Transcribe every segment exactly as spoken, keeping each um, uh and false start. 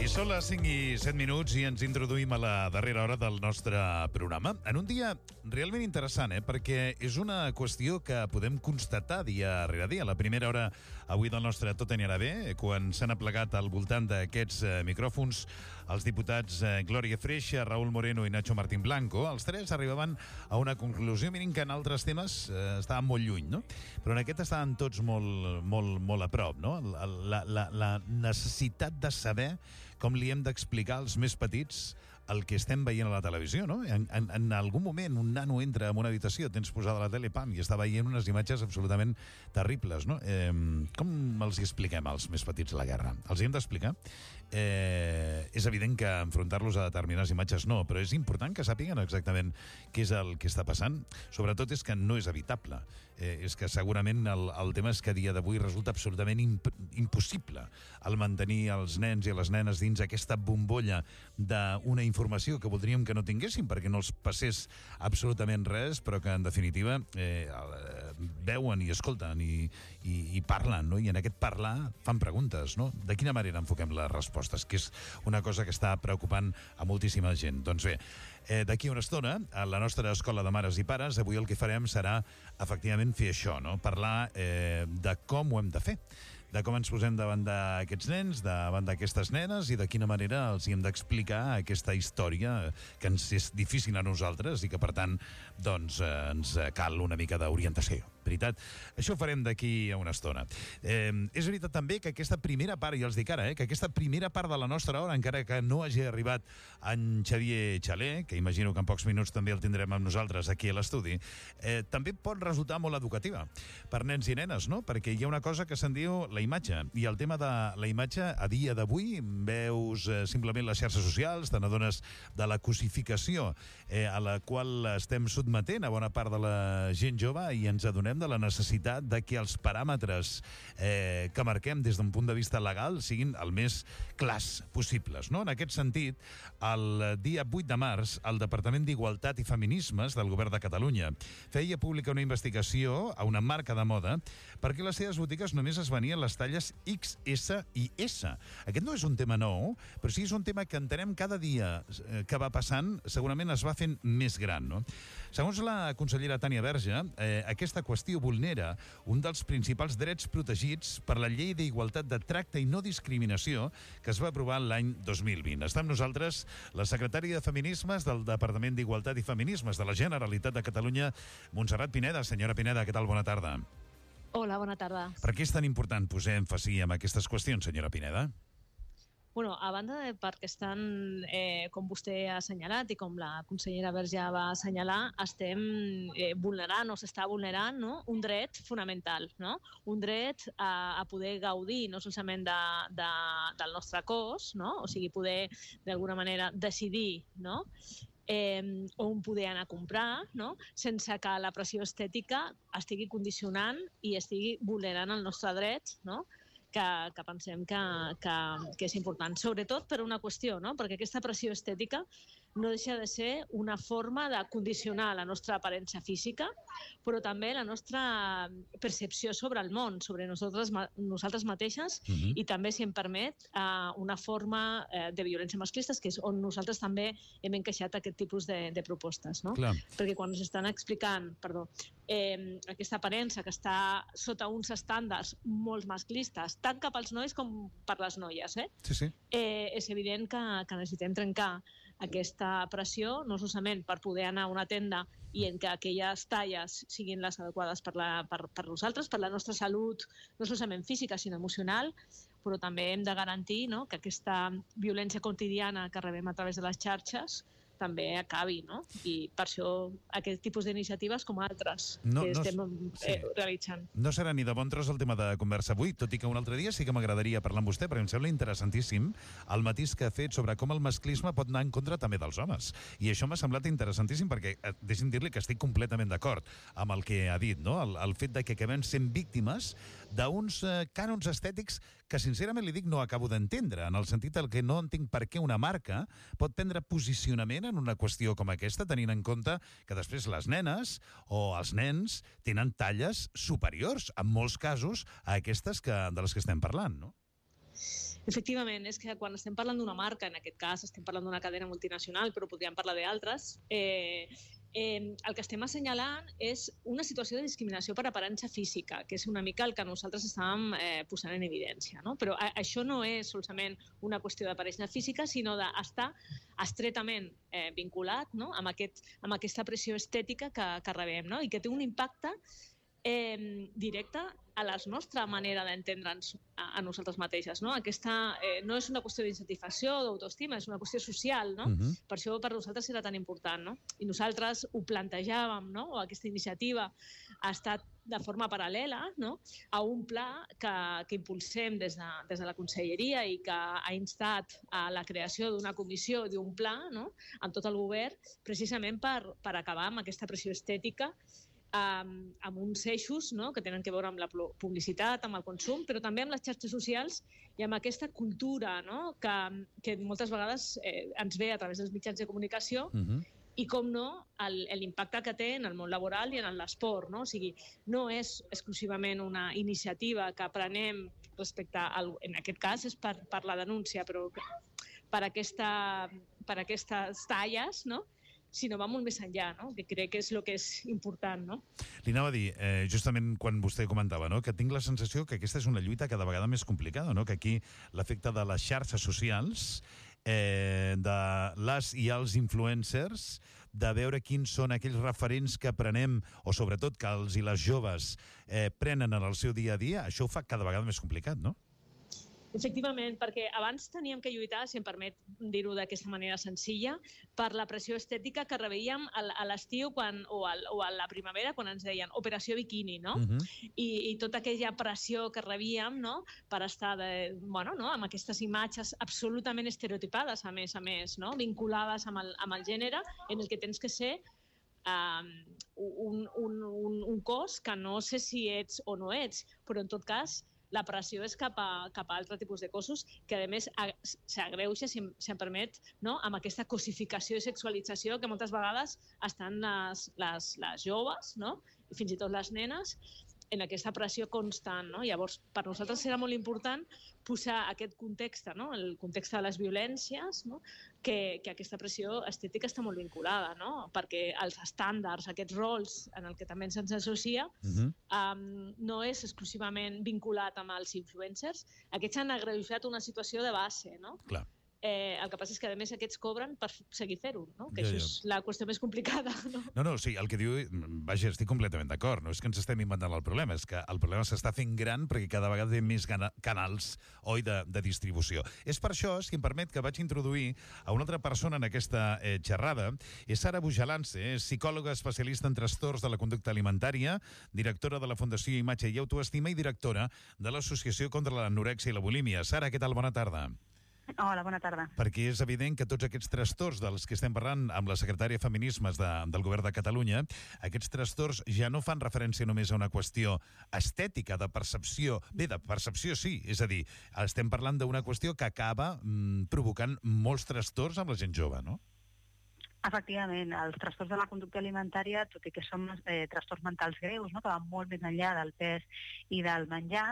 Són les cinc i set minuts i ens introduïm a la darrera hora del nostre programa. En un dia realment interessant, eh? perquè és una qüestió que podem constatar dia rere dia. La primera hora avui del nostre Tot anirà bé, quan s'han aplegat al voltant d'aquests eh, micròfons els diputats eh, Glòria Freixa, Raúl Moreno i Nacho Martín Blanco. Els tres arribaven a una conclusió, mirin que en altres temes eh, estaven molt lluny, no? Però en aquest estaven tots molt, molt, molt a prop, no? La, la, la necessitat de saber com li hem d'explicar als més petits el que estem veient a la televisió, no? En, en, en algun moment un nano entra en una habitació, tens posada la tele, pam, i està veient unes imatges absolutament terribles, no? Eh, com els hi expliquem als més petits la guerra? Els hi hem d'explicar? Eh, és evident que enfrontar-los a determinades imatges no, però és important que sàpiguen exactament què és el que està passant. Sobretot és que no és evitable. Eh, és que segurament el, el tema és que a dia d'avui resulta absolutament imp impossible el mantenir els nens i les nenes dins aquesta bombolla d'una informació que voldríem que no tinguéssim perquè no els passés absolutament res, però que en definitiva eh, veuen i escolten i, i, i parlen, no? I en aquest parlar fan preguntes, no? De quina manera enfoquem les respostes, que és una cosa que està preocupant a moltíssima gent. Doncs bé, eh, d'aquí a una estona, a la nostra escola de mares i pares, avui el que farem serà efectivament fer això, no? Parlar eh, de com ho hem de fer, de com ens posem davant d'aquests nens, davant d'aquestes nenes i de quina manera els hi hem d'explicar aquesta història que ens és difícil a nosaltres i que, per tant, doncs, eh, ens cal una mica d'orientació. Veritat? Això ho farem d'aquí a una estona. Eh, és veritat també que aquesta primera part, i els dic ara, eh, que aquesta primera part de la nostra hora, encara que no hagi arribat en Xavier Xaler, que imagino que en pocs minuts també el tindrem amb nosaltres aquí a l'estudi, eh, també pot resultar molt educativa per nens i nenes, no? Perquè hi ha una cosa que se'n diu la imatge, i el tema de la imatge a dia d'avui veus eh, simplement les xarxes socials, te n'adones de la cosificació eh, a la qual estem sotmetent a bona part de la gent jove i ens adonem de la necessitat de que els paràmetres eh, que marquem des d'un punt de vista legal siguin el més clars possibles, no? En aquest sentit, el dia vuit de març, el Departament d'Igualtat i Feminismes del Govern de Catalunya feia pública una investigació a una marca de moda perquè les seves botigues només es venien les talles X S i S. Aquest no és un tema nou, però sí és un tema que entenem cada dia que va passant, segurament es va fent més gran, no? Segons la consellera Tània Verge, eh, aquesta qüestió vulnera un dels principals drets protegits per la Llei d'Igualtat de Tracte i No Discriminació que es va aprovar l'any dos mil vint. Està amb nosaltres la secretària de Feminismes del Departament d'Igualtat i Feminismes de la Generalitat de Catalunya, Montserrat Pineda. Senyora Pineda, què tal? Bona tarda. Hola, bona tarda. Per què és tan important posar èmfasi en aquestes qüestions, senyora Pineda? Bueno, a banda de perquè estan, eh, com vostè ha assenyalat i com la consellera Verge va assenyalar, estem eh, vulnerant o s'està vulnerant, no? Un dret fonamental, no? Un dret a, a poder gaudir no solament de, de, del nostre cos, no? O sigui, poder d'alguna manera decidir, no? Eh, on poder anar a comprar, no? Sense que la pressió estètica estigui condicionant i estigui vulnerant el nostre dret, no? Que, que pensem que, que, que és important. Sobretot per una qüestió, no? Perquè aquesta pressió estètica no deixa de ser una forma de condicionar la nostra aparença física, però també la nostra percepció sobre el món, sobre nosaltres, nosaltres mateixes, uh-huh. i també, si em permet, una forma de violència masclista, que és on nosaltres també hem encaixat aquest tipus de, de propostes, no? Clar. Perquè quan ens estan explicant, perdó, eh, aquesta aparença que està sota uns estàndards molt masclistes, tant cap als nois com per les noies, eh? Sí, sí. Eh, és evident que, que necessitem trencar aquesta pressió, no solament per poder anar a una tenda i en que aquelles talles siguin les adequades per, la, per, per nosaltres, per la nostra salut, no solament física, sinó emocional, però també hem de garantir, no?, que aquesta violència quotidiana que rebem a través de les xarxes també acabi, no? I per això aquest tipus d'iniciatives com altres no, que no, estem sí. eh, realitzant. No serà ni de bon tros el tema de conversa avui, tot i que un altre dia sí que m'agradaria parlar amb vostè, perquè em sembla interessantíssim el matís que ha fet sobre com el masclisme pot anar en contra també dels homes. I això m'ha semblat interessantíssim perquè, eh, deixi'm dir-li que estic completament d'acord amb el que ha dit, no? El, el fet de que acabem sent víctimes d'uns eh, cànons estètics que, sincerament, li dic, no acabo d'entendre, en el sentit el que no entenc per què una marca pot prendre posicionament en una qüestió com aquesta, tenint en compte que després les nenes o els nens tenen talles superiors, en molts casos, a aquestes que, de les que estem parlant, no? Efectivament, és que quan estem parlant d'una marca, en aquest cas estem parlant d'una cadena multinacional, però podríem parlar d'altres, eh, eh, el que estem assenyalant és una situació de discriminació per aparença física, que és una mica el que nosaltres estàvem eh, posant en evidència, no? Però a, això no és solament una qüestió d'aparença física, sinó d'estar estretament eh, vinculat, no? amb, aquest, amb aquesta pressió estètica que, que rebem, no? I que té un impacte eh, directe a la nostra manera d'entendre'ns a, a nosaltres mateixes. No? Aquesta eh, no és una qüestió d'insatisfacció o d'autoestima, és una qüestió social. No? Uh-huh. Per això per nosaltres era tan important. No? I nosaltres ho plantejàvem, no? O aquesta iniciativa ha estat de forma paral·lela, no? A un pla que, que impulsem des de, des de la Conselleria i que ha instat a la creació d'una comissió, d'un pla, no? Amb tot el govern, precisament per, per acabar amb aquesta pressió estètica Um, amb uns eixos, no? Que tenen a veure amb la publicitat, amb el consum, però també amb les xarxes socials i amb aquesta cultura, no? que, que moltes vegades eh, ens ve a través dels mitjans de comunicació uh-huh. i, com no, l'impacte que té en el món laboral i en l'esport. No? O sigui, no és exclusivament una iniciativa que prenem respecte al... En aquest cas és per, per la denúncia, però per, aquesta, per aquestes talles, no? Sinó va molt més enllà, no? Que crec que és el que és important. No? Li anava a dir, eh, justament quan vostè comentava, no? Que tinc la sensació que aquesta és una lluita cada vegada més complicada, no? Que aquí l'efecte de les xarxes socials, eh, de les i els influencers, de veure quins són aquells referents que prenem, o sobretot que els i les joves eh, prenen en el seu dia a dia, això ho fa cada vegada més complicat, no? Efectivament, perquè abans teníem que lluitar, si em permet dir-ho d'aquesta manera senzilla, per la pressió estètica que rebíem a l'estiu o, o a la primavera quan ens deien operació biquini, no? Uh-huh. I, I tota aquella pressió que rebíem, no? Per estar de, bueno, no? Amb aquestes imatges absolutament estereotipades, a més a més, no? Vinculades amb el, amb el gènere, en el que tens que ser um, un, un, un, un cos que no sé si ets o no ets, però en tot cas la pressió és cap a, cap a altre tipus de cossos que, a més, s'agreuja, si, si em permet, no? Amb aquesta cosificació i sexualització que moltes vegades estan les, les, les joves, no? I fins i tot les nenes, en aquesta pressió constant. No? Llavors, per nosaltres serà molt important posar aquest context, no? El context de les violències, no? que, que aquesta pressió estètica està molt vinculada, no? Perquè els estàndards, aquests rols en el que també se'ns associa, uh-huh. um, no és exclusivament vinculat amb els influencers. Aquests han agreujat una situació de base, no? Clar. Eh, el que passa és que, a més, aquests cobren per seguir fer-ho, no? Que ja, això ja. És la qüestió més complicada. No, no, no sí, el que diu... Vaja, estic completament d'acord. No és que ens estem inventant el problema, és que el problema s'està fent gran perquè cada vegada hi ha més canals, oi, de, de distribució. És per això, si em permet, que vaig introduir a una altra persona en aquesta eh, xerrada. És Sara Bujalance, és psicòloga especialista en trastorns de la conducta alimentària, directora de la Fundació Imatge i Autoestima i directora de l'Associació contra l'Anorèxia i la Bulímia. Sara, què tal? Bona tarda. Hola, bona tarda. Perquè és evident que tots aquests trastorns dels que estem parlant amb la secretària de Feminismes de, del Govern de Catalunya, aquests trastorns ja no fan referència només a una qüestió estètica, de percepció. Bé, de percepció sí, és a dir, estem parlant d'una qüestió que acaba mm, provocant molts trastorns amb la gent jove, no? Efectivament, els trastorns de la conducta alimentària, tot i que són eh, trastorns mentals greus, no? Que van molt més enllà del pes i del menjar,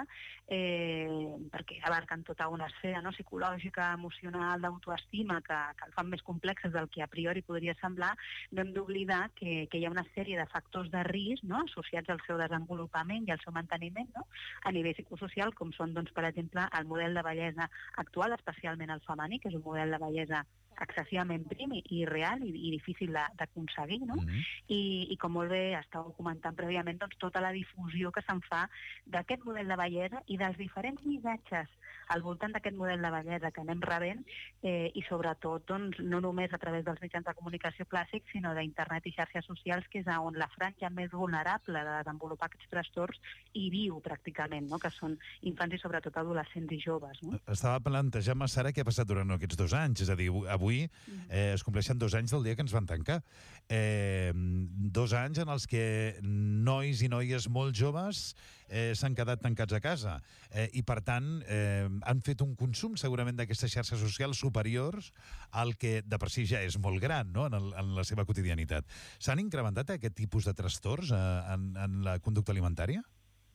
eh, perquè abarquen tota una esfera, no? Psicològica, emocional, d'autoestima, que, que el fan més complexes del que a priori podria semblar, no hem d'oblidar que, que hi ha una sèrie de factors de risc, no? Associats al seu desenvolupament i al seu manteniment, no? A nivell psicosocial, com són, doncs, per exemple, el model de bellesa actual, especialment el femení, que és un model de bellesa excessivament prim i, i real i, i difícil d'aconseguir, no? Mm-hmm. I, I com molt bé estàveu comentant prèviament, doncs, tota la difusió que se'n fa d'aquest model de bellesa i dels diferents missatges al voltant d'aquest model de bellesa que anem rebent eh, i sobretot, doncs, no només a través dels mitjans de comunicació clàssics, sinó d'internet i xarxes socials, que és on la franja més vulnerable de desenvolupar aquests trastorns hi viu pràcticament, no? Que són infants i sobretot adolescents i joves. No? Estava plantejant-me, Sara, què ha passat durant aquests dos anys, és a dir, avui Avui eh, es compleixen dos anys del dia que ens van tancar. Eh, dos anys en els que nois i noies molt joves eh, s'han quedat tancats a casa. Eh, I, per tant, eh, han fet un consum segurament d'aquestes xarxes socials superiors al que de per si ja és molt gran, no? en, el, en la seva quotidianitat. S'han incrementat aquest tipus de trastorns eh, en, en la conducta alimentària?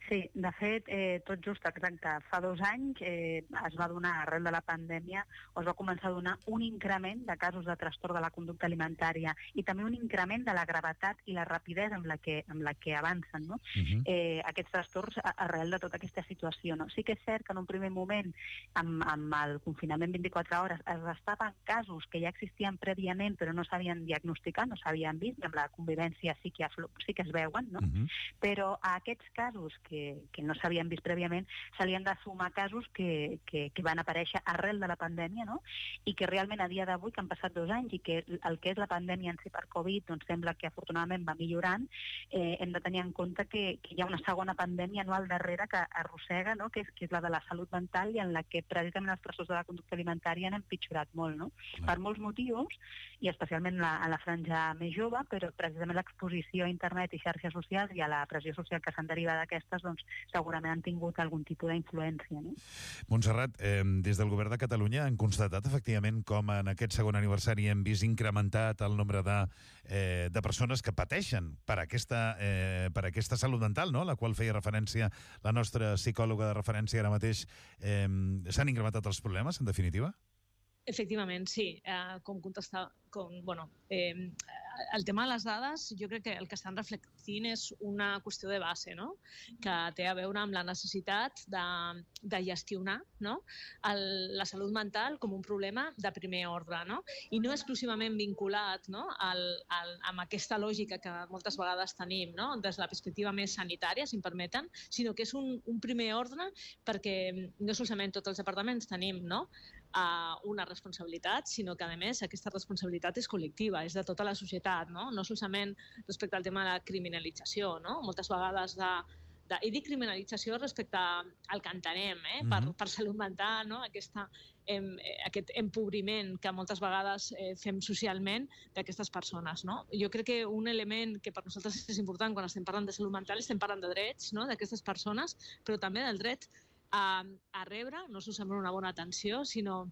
Sí, de fet, eh, tot just exacte, fa dos anys eh, es va donar, arrel de la pandèmia, o es va començar a donar un increment de casos de trastorn de la conducta alimentària i també un increment de la gravetat i la rapidesa amb la que, amb la que avancen, no? Uh-huh. eh, aquests trastorns arrel de tota aquesta situació. No? Sí que és cert que en un primer moment, amb, amb el confinament vint-i-quatre hores, es restaven casos que ja existien prèviament però no s'havien diagnosticat, no s'havien vist, i amb la convivència sí que, aflo, sí que es veuen, no? Uh-huh. Però a aquests casos que, que no s'havien vist prèviament se li han de sumar casos que, que, que van aparèixer arrel de la pandèmia, no? I que realment a dia d'avui, que han passat dos anys i que el que és la pandèmia en si per Covid doncs sembla que afortunadament va millorant, eh, hem de tenir en compte que, que hi ha una segona pandèmia no al darrere que arrossega, no? que, és, que és la de la salut mental i en la que precisament els trastorns de la conducta alimentària han empitjorat molt, no? Clar. Per molts motius, i especialment la, a la franja més jove, però precisament l'exposició a internet i xarxes socials i a la pressió social que se'n deriva d'aquestes, doncs segurament han tingut algun tipus d'influència. No? Montserrat, eh, des del Govern de Catalunya han constatat efectivament com en aquest segon aniversari hem vist incrementat el nombre de, eh, de persones que pateixen per aquesta, eh, per aquesta salut mental, no? A la qual feia referència la nostra psicòloga de referència ara mateix. Eh, S'han incrementat els problemes, en definitiva? Efectivament, sí. Eh, com contestar... Com, bueno, eh, el tema de les dades, jo crec que el que estan reflectint és una qüestió de base, no? Que té a veure amb la necessitat de, de gestionar, no? el, la salut mental com un problema de primer ordre, no? I no exclusivament vinculat, no? al, al, amb aquesta lògica que moltes vegades tenim, no? Des de la perspectiva més sanitària, si em permeten, sinó que és un, un primer ordre perquè no solament tots els departaments tenim, no? Uh, una responsabilitat, sinó que, a més, aquesta responsabilitat és col·lectiva, és de tota la societat, no? No solament respecte al tema de la criminalització, no? Moltes vegades de, de... I dic criminalització respecte al que entenem, eh? Mm-hmm. per, per salut mental, no? Aquesta, em, aquest empobriment que moltes vegades eh, fem socialment d'aquestes persones, no? Jo crec que un element que per nosaltres és important quan estem parlant de salut mental, estem parlant de drets, no? D'aquestes persones, però també del dret a, a rebre, no solament una bona atenció, sinó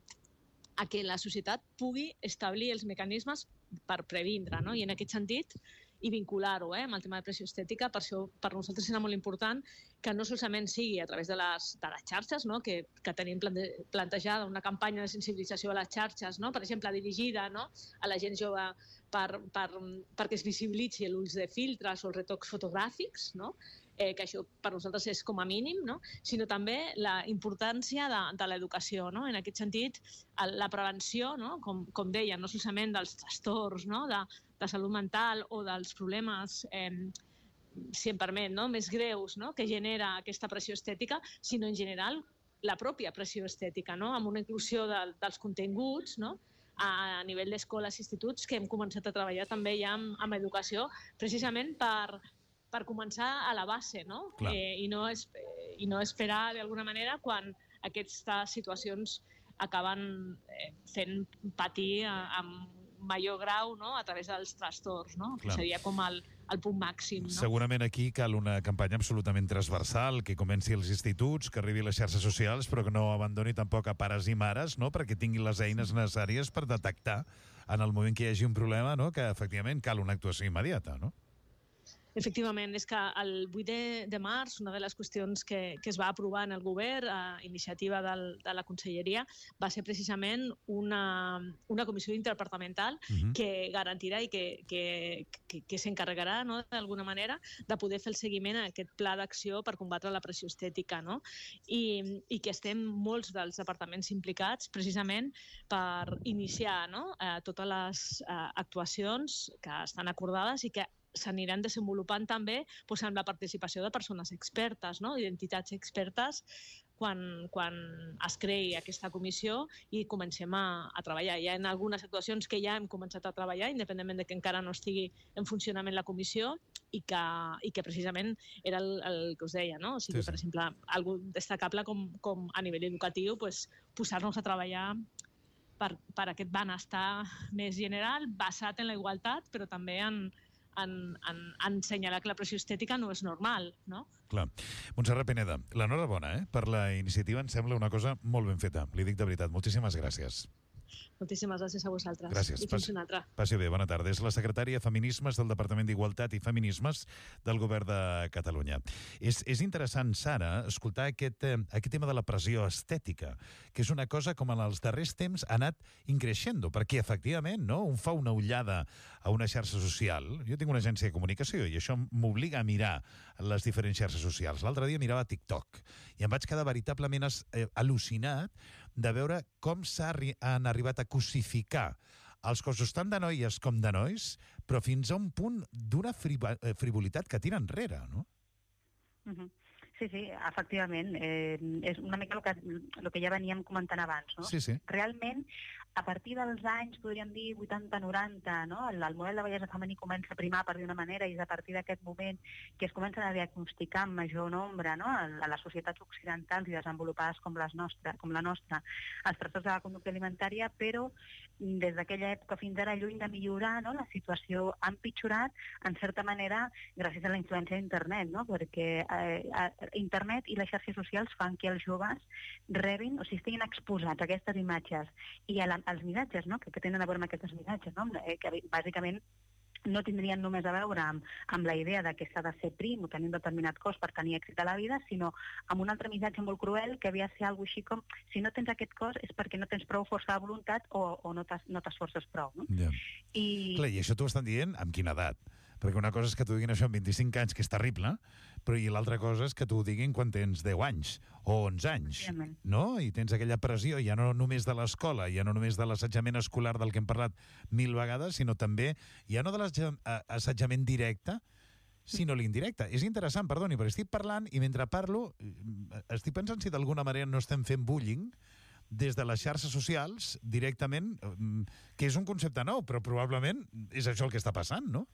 a que la societat pugui establir els mecanismes per previndre, no? I en aquest sentit, i vincular-ho eh, amb el tema de pressió estètica, per això per nosaltres serà molt important que no solament sigui a través de les, de les xarxes, no? que, que tenim plante, plantejada una campanya de sensibilització a les xarxes, no? Per exemple, dirigida, no? A la gent jove per, per, perquè es visibilitzi l'ús de filtres o els retocs fotogràfics, no? Eh, que això per nosaltres és com a mínim, no? Sinó també la importància de, de l'educació, no? En aquest sentit, el, la prevenció, no? com, com deia, no solament dels trastorns, no? de, de salut mental o dels problemes, eh, si em permet, no? més greus, no? que genera aquesta pressió estètica, sinó en general la pròpia pressió estètica, no? Amb una inclusió de, dels continguts, no? a nivell d'escoles i instituts, que hem començat a treballar també ja amb, amb educació, precisament per per començar a la base, no? Eh, i, no es, eh, i no esperar d'alguna manera quan aquestes situacions acaben eh, fent patir a, amb major grau, no? A través dels trastorns, no? Que seria com el, el punt màxim. No? Segurament aquí cal una campanya absolutament transversal, que comenci als instituts, que arribi a les xarxes socials, però que no abandoni tampoc a pares i mares, no? Perquè tinguin les eines necessàries per detectar en el moment que hi hagi un problema, no? Que efectivament cal una actuació immediata, no? Efectivament, és que el vuit de març una de les qüestions que, que es va aprovar en el govern a iniciativa del, de la Conselleria va ser precisament una, una comissió interdepartamental uh-huh. que garantirà i que, que, que, que s'encarregarà, no, d'alguna manera de poder fer el seguiment a aquest pla d'acció per combatre la pressió estètica, no? I, i que estem molts dels departaments implicats precisament per iniciar, no, eh, totes les eh, actuacions que estan acordades i que s'aniran desenvolupant també doncs, amb la participació de persones expertes, no? Identitats expertes, quan, quan es creï aquesta comissió i comencem a, a treballar. Hi ha en algunes actuacions que ja hem començat a treballar, independentment de que encara no estigui en funcionament la comissió, i que, i que precisament era el, el que us deia, no? O sigui, sí, sí. Per exemple, algo destacable com, com a nivell educatiu, doncs, posar-nos a treballar per, per aquest benestar més general, basat en la igualtat, però també en En, en, en assenyalar que la pressió estètica no és normal, no? Clar. Montserrat Pineda, l'enhorabona, eh? Per la iniciativa, em sembla una cosa molt ben feta. Li dic de veritat. Moltíssimes gràcies. Moltíssimes gràcies a vosaltres. Gràcies. I fins una altra. Passi bé, bona tarda. És la secretària de Feminismes del Departament d'Igualtat i Feminismes del Govern de Catalunya. És, és interessant, Sara, escoltar aquest, eh, aquest tema de la pressió estètica, que és una cosa com en els darrers temps ha anat increixendo, perquè efectivament, no?, un fa una ullada a una xarxa social. Jo tinc una agència de comunicació i això m'obliga a mirar les diferents xarxes socials. L'altre dia mirava TikTok i em vaig quedar veritablement eh, al·lucinat de veure com s'han arribat a cosificar els cossos tant de noies com de nois, però fins a un punt d'una frivolitat que tira enrere, no? Uh-huh. Sí, sí, efectivament. Eh, és una mica el que, el que ja veníem comentant abans, no? Sí, sí. Realment, a partir dels anys, podríem dir, vuitanta noranta, no? el, el model de bellesa femení comença a primar, per dir una manera, i és a partir d'aquest moment que es comencen a diagnosticar en major nombre, no?, a, a les societats occidentals i desenvolupades com, les nostres, com la nostra, els trastorns de la conducta alimentària, però des d'aquella època fins ara, lluny de millorar, no?, la situació ha empitjorat, en certa manera, gràcies a la influència d'internet, no?, perquè eh, internet i les xarxes socials fan que els joves rebin, o sigui, estiguin exposats a aquestes imatges i a la, als missatges, no?, que, que tenen a veure amb aquestes missatges, no?, eh, que bàsicament no tindrien només a veure amb, amb la idea de que s'ha de ser prim o tenir un determinat cos per tenir èxit a la vida, sinó amb un altre missatge molt cruel que havia de ser alguna així com si no tens aquest cos és perquè no tens prou força de voluntat o, o no t'esforces prou, no? Ja. I... Clar, i això t'ho estan dient amb quina edat? Perquè una cosa és que t'ho diguin això amb vint-i-cinc anys, que és terrible, però i l'altra cosa és que t'ho diguin quan tens deu anys o onze anys, no? I tens aquella pressió, ja no només de l'escola, ja no només de l'assetjament escolar del que hem parlat mil vegades, sinó també, ja no de l'assetjament directe, sinó l'indirecte. És interessant, perdoni, perquè estic parlant i mentre parlo estic pensant si d'alguna manera no estem fent bullying des de les xarxes socials directament, que és un concepte nou, però probablement és això el que està passant, no?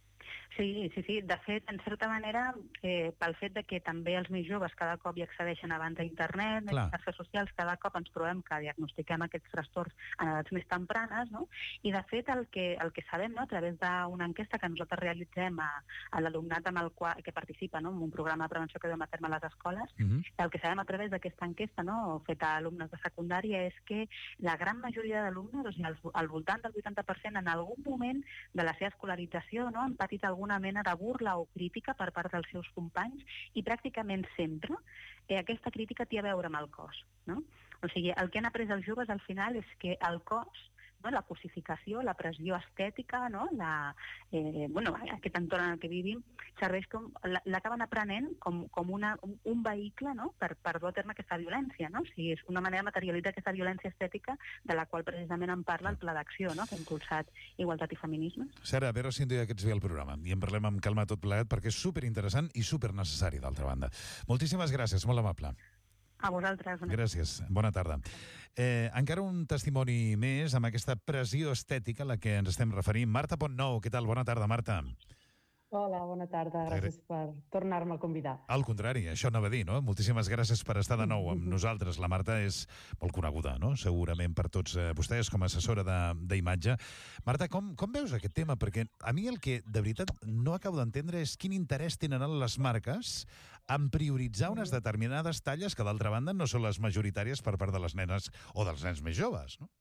Sí, sí, sí. De fet, en certa manera, eh, pel fet de que també els més joves cada cop hi accedeixen abans a internet, a les xarxes socials, cada cop ens trobem que diagnostiquem aquests trastorns en edats més tempranes, no? I de fet el que, el que sabem, no?, a través d'una enquesta que nosaltres realitzem a, a l'alumnat amb el qual, que participa, no?, en un programa de prevenció que duem a terme a les escoles, uh-huh. el que sabem a través d'aquesta enquesta, no?, feta a alumnes de secundària, és que la gran majoria d'alumnes, o sigui, al, al voltant del vuitanta per cent, en algun moment de la seva escolarització, no?, han patit alguna mena de burla o crítica per part dels seus companys i pràcticament sempre eh, aquesta crítica té a veure amb el cos, no? O sigui, el que han après els joves al final és que el cos, no?, la cosificació, la pressió estètica, no?, la, eh, bueno, aquest entorn en el que vivim, serveix com, l'acaben aprenent com, com una, un, un vehicle, no?, per, per dur a terme aquesta violència, no? O sigui, és una manera de materialitzar aquesta violència estètica de la qual precisament en parla el Pla d'Acció, no?, que ha impulsat Igualtat i Feminismes. Sara, a veure si un dia aquests ve al programa i en parlem amb calma tot plegat perquè és superinteressant i supernecessari, d'altra banda. Moltíssimes gràcies, molt amable. A vosaltres. Gràcies, bona tarda. Eh, encara un testimoni més amb aquesta pressió estètica a la que ens estem referint. Marta Pontnou, què tal? Bona tarda, Marta. Hola, bona tarda. Gràcies per tornar-me a convidar. Al contrari, això anava a dir, no? Moltíssimes gràcies per estar de nou amb nosaltres. La Marta és molt coneguda, no?, segurament per tots eh, vostès com a assessora d'imatge. Marta, com, com veus aquest tema? Perquè a mi el que de veritat no acabo d'entendre és quin interès tenen les marques en prioritzar unes determinades talles que, d'altra banda, no són les majoritàries per part de les nenes o dels nens més joves, no?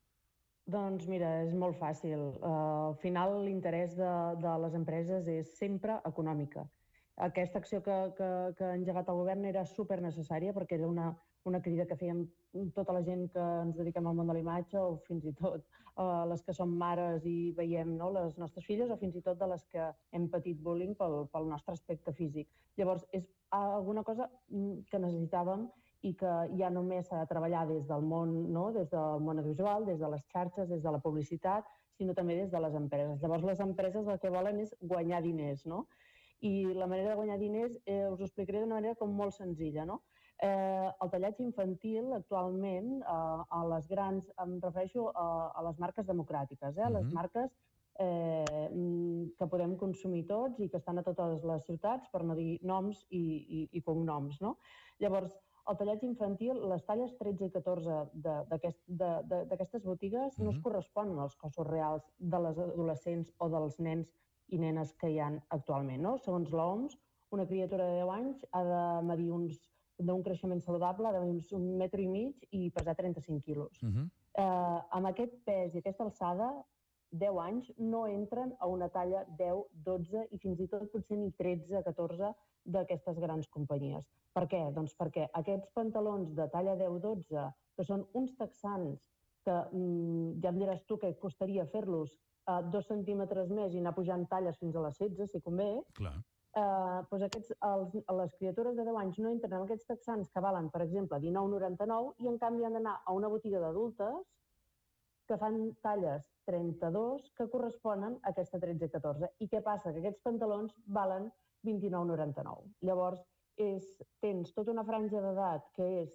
Doncs mira, és molt fàcil. Uh, al final l'interès de, de les empreses és sempre econòmica. Aquesta acció que, que, que ha engegat el govern era super necessària perquè era una, una crida que fèiem tota la gent que ens dediquem al món de la imatge o fins i tot uh, les que som mares i veiem, no?, les nostres filles o fins i tot de les que hem patit bullying pel, pel nostre aspecte físic. Llavors, és alguna cosa que necessitàvem i que ja només s'ha de treballar des del món, no?, des del món audiovisual, des de les xarxes, des de la publicitat, sinó també des de les empreses. Llavors, les empreses el que volen és guanyar diners, no? I la manera de guanyar diners eh, us ho explicaré d'una manera com molt senzilla, no? Eh, el tallatge infantil actualment eh, a les grans, em refereixo a, a les marques democràtiques, eh? Les marques eh, que podem consumir tots i que estan a totes les ciutats, per no dir noms i, i, i cognoms, no? Llavors, el tallatge infantil, les talles tretze i catorze d'aquestes botigues no es corresponen als cossos reals de les adolescents o dels nens i nenes que hi ha actualment, no? Segons l'O M S, una criatura de deu anys ha de medir uns d'un creixement saludable d'un metre i mig i pesar trenta-cinc quilos. Uh -huh. eh, amb aquest pes i aquesta alçada, deu anys no entren a una talla deu, dotze i fins i tot potser ni tretze, catorze d'aquestes grans companyies. Per què? Doncs perquè aquests pantalons de talla deu, dotze, que són uns texans que mm, ja em diràs tu que costaria fer-los a dos centímetres més i anar pujant talles fins a les setze, si convé, Clar. eh, doncs aquests, els, les criatures de deu anys no entren en aquests texans que valen, per exemple, dinou noranta-nou i en canvi han d'anar a una botiga d'adultes que fan talles trenta-dos que corresponen a aquesta tretze catorze. I què passa? Que aquests pantalons valen vint-i-nou noranta-nou. Llavors, és, tens tota una franja d'edat que és